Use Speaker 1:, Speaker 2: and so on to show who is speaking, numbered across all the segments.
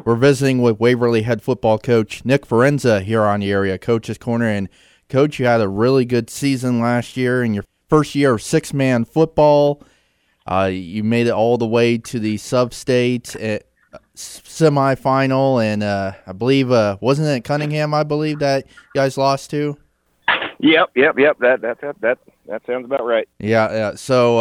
Speaker 1: We're visiting with Waverly head football coach Nick Forenza here on the Area Coach's Corner. And, Coach, you had a really good season last year in your first year of six-man football. You made it all the way to the sub-state semifinal, and I believe, wasn't it Cunningham, I believe, that you guys lost to?
Speaker 2: Yep. That sounds about right.
Speaker 1: Yeah. So,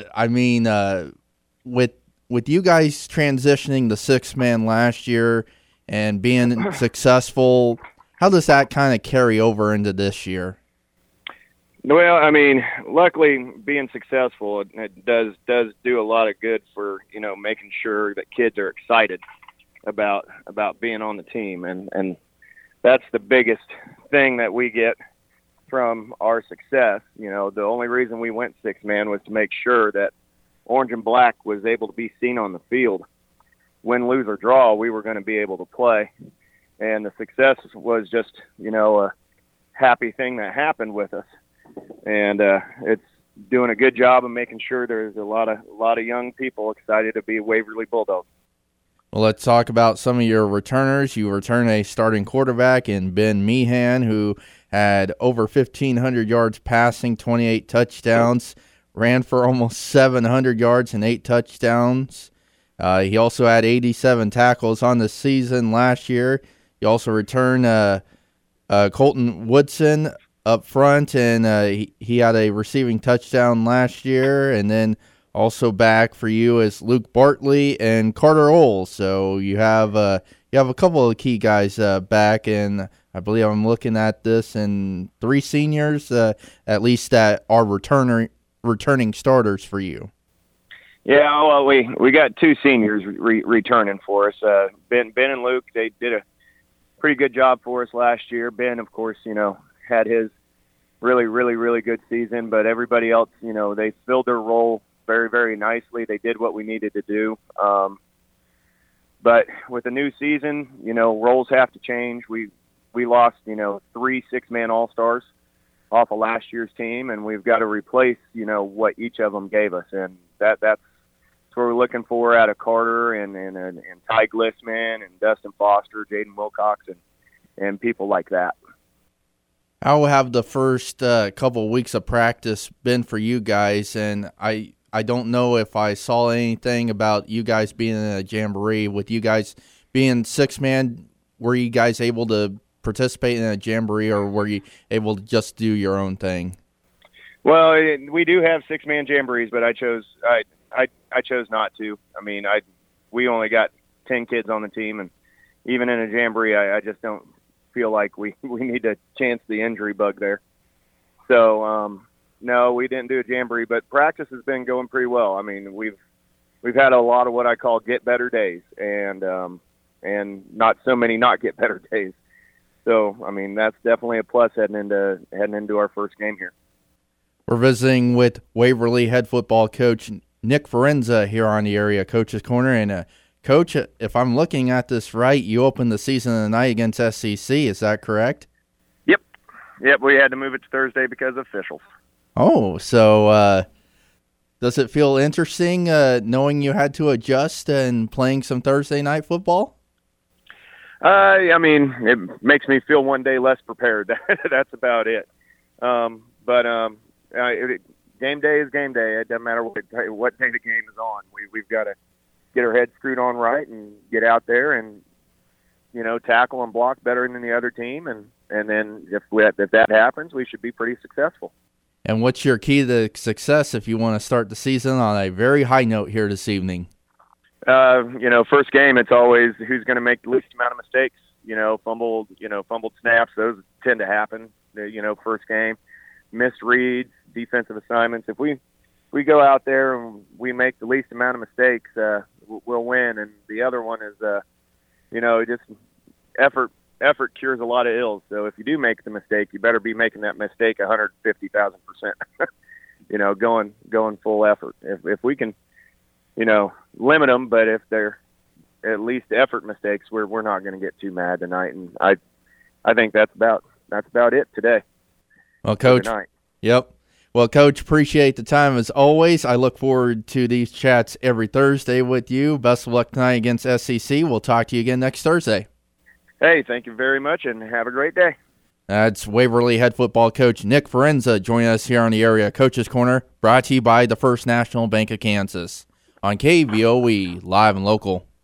Speaker 1: with you guys transitioning to six-man last year and being successful, how does that kind of carry over into this year?
Speaker 2: Well, I mean, luckily being successful, it does do a lot of good for, making sure that kids are excited about being on the team. And that's the biggest thing that we get from our success. The only reason we went six-man was to make sure that Orange and Black was able to be seen on the field. Win, lose, or draw, we were going to be able to play. And the success was just, a happy thing that happened with us. And it's doing a good job of making sure there's a lot of young people excited to be Waverly Bulldogs.
Speaker 1: Well, let's talk about some of your returners. You return a starting quarterback in Ben Meehan, who had over 1,500 yards passing, 28 touchdowns, ran for almost 700 yards and 8 touchdowns. He also had 87 tackles on the season last year. You also returned Colton Woodson up front, and he had a receiving touchdown last year. And then also back for you is Luke Bartley and Carter Oles. So you have a couple of key guys back, and I believe I'm looking at this, and 3 seniors at least that are returning starters for you.
Speaker 2: Yeah, well, we got 2 seniors returning for us. Ben and Luke, they did a pretty good job for us last year. Ben, of course, had his really, really, really good season, but everybody else, they filled their role very, very nicely. They did what we needed to do. But with a new season, roles have to change. We lost, 3 six-man all-stars off of last year's team, and we've got to replace, what each of them gave us. And that's what we're looking for out of Carter and Ty Glissman and Dustin Foster, Jaden Wilcox, and people like that.
Speaker 1: How have the first couple of weeks of practice been for you guys? And I don't know if I saw anything about you guys being in a jamboree. With you guys being six-man, were you guys able to participate in a jamboree, or were you able to just do your own thing?
Speaker 2: Well, we do have six-man jamborees, but I chose not to. I mean, we only got 10 kids on the team, and even in a jamboree, I just don't feel like we need to chance the injury bug there. So, no, we didn't do a jamboree, but practice has been going pretty well. I mean, we've had a lot of what I call get better days, and not so many not get better days. So, I mean, that's definitely a plus heading into our first game here.
Speaker 1: We're visiting with Waverly head football coach Nick Forenza here on the Area Coach's Corner. And, Coach, if I'm looking at this right, you opened the season tonight against SCC. Is that correct?
Speaker 2: Yep, we had to move it to Thursday because of officials.
Speaker 1: Oh, so does it feel interesting knowing you had to adjust and playing some Thursday night football?
Speaker 2: I mean, it makes me feel one day less prepared. That's about it. Game day is game day. It doesn't matter what day the game is on. We've got to get our heads screwed on right and get out there and, tackle and block better than the other team. And then if that happens, we should be pretty successful.
Speaker 1: And what's your key to success if you want to start the season on a very high note here this evening?
Speaker 2: First game, it's always who's going to make the least amount of mistakes. Fumbled snaps, those tend to happen. First game, missed reads, defensive assignments. If we go out there and we make the least amount of mistakes, we'll win. And the other one is, just effort cures a lot of ills. So if you do make the mistake, you better be making that mistake 150,000%. Going full effort. If we can, limit them, but if they're at least effort mistakes, we're not going to get too mad tonight. And I think that's about it today.
Speaker 1: Well, Coach. Yep. Well, Coach, appreciate the time as always. I look forward to these chats every Thursday with you. Best of luck tonight against SEC. We'll talk to you again next Thursday.
Speaker 2: Hey, thank you very much, and have a great day.
Speaker 1: That's Waverly head football coach Nick Forenza joining us here on the Area Coaches Corner, brought to you by the First National Bank of Kansas on KVOE, live and local.